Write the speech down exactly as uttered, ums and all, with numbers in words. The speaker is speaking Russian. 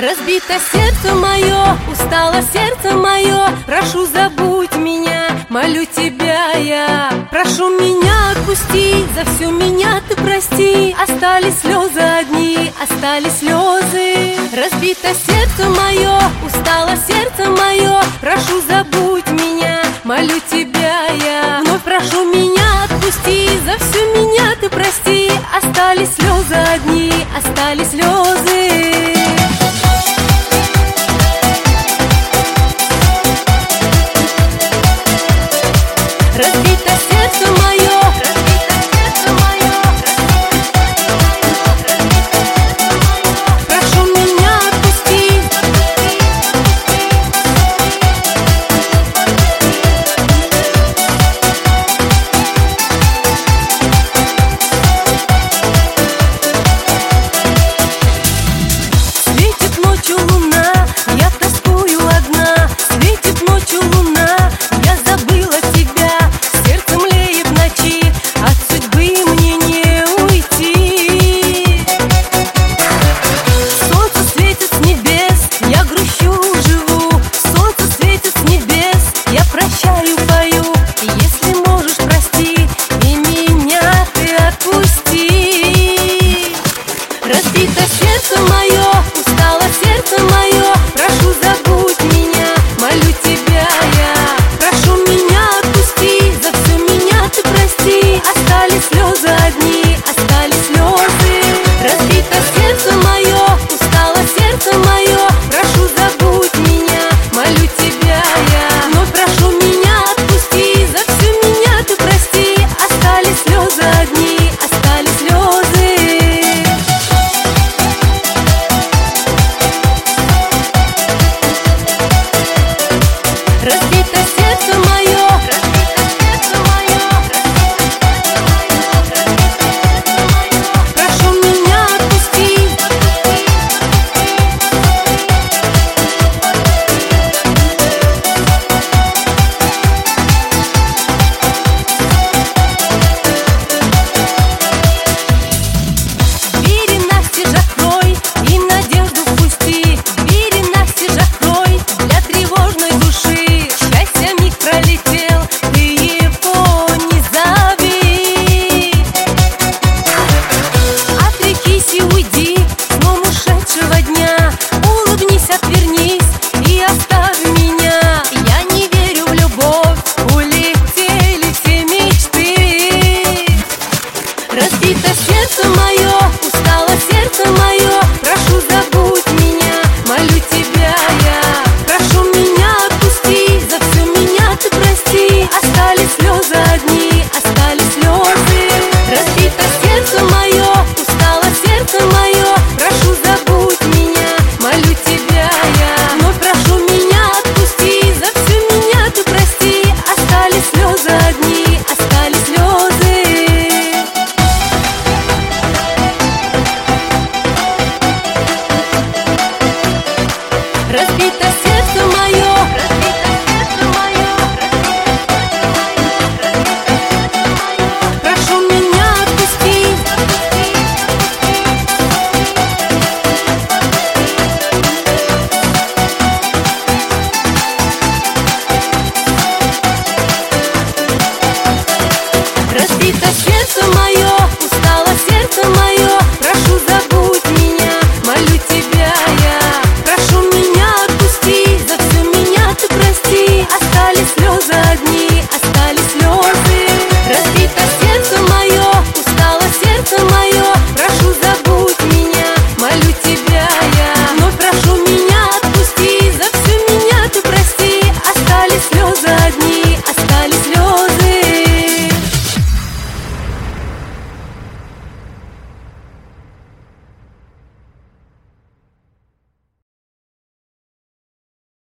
Разбито сердце мое, устало сердце мое. Прошу, забудь меня, молю тебя я. Прошу меня, отпусти, за всю меня ты прости. Остались слезы одни, остались слезы. Разбито сердце мое, устало сердце мое. Прошу, забудь меня, молю тебя я. Вновь прошу меня, отпусти, за всю меня ты прости. Остались слезы одни, остались слезы. Разбито сердце мое, разбито сердце мое, прошу меня отпусти. Светит ночью луна, я тоскую одна. Светит ночью луна, я забыла тебя. Разбито сердце мое, устало сердце мое. Прошу, забудь меня, молю тебя я. Прошу меня, отпусти, за всю меня ты прости. Остались слезы одни, остались слезы. Разбито сердце мое, устало сердце мое. Прошу, забудь меня, молю тебя я. Вновь прошу меня, отпусти, за всю меня ты прости. Остались слезы одни, остались слезы. Разбито сердце мое, разбито сердце мое, прошу меня отпусти. Двери настежь открой и надежду впусти. Двери настежь открой для тревожной души. Счастье миг пролетел, ты его не зови. Отрекись и уйди сном ушедшего дня. Улыбнись, отвернись и оставь меня. Я не верю в любовь, улетели все мечты. Разбито сердце мое, устало сердце мое. Прошу, забудь меня, молю тебя я. Прошу меня, отпусти, за всю меня ты прости. Остались слезы одни, остались слезы. Разбито сердце мое, устало сердце мое. Прошу, забудь меня, молю тебя я. Вновь прошу меня, отпусти, за всю меня ты прости. Остались слезы одни, остались слезы. Разбито сердце мое, разбито сердце мое, прошу меня отпусти. Разбито сердце мое, устало сердце мое.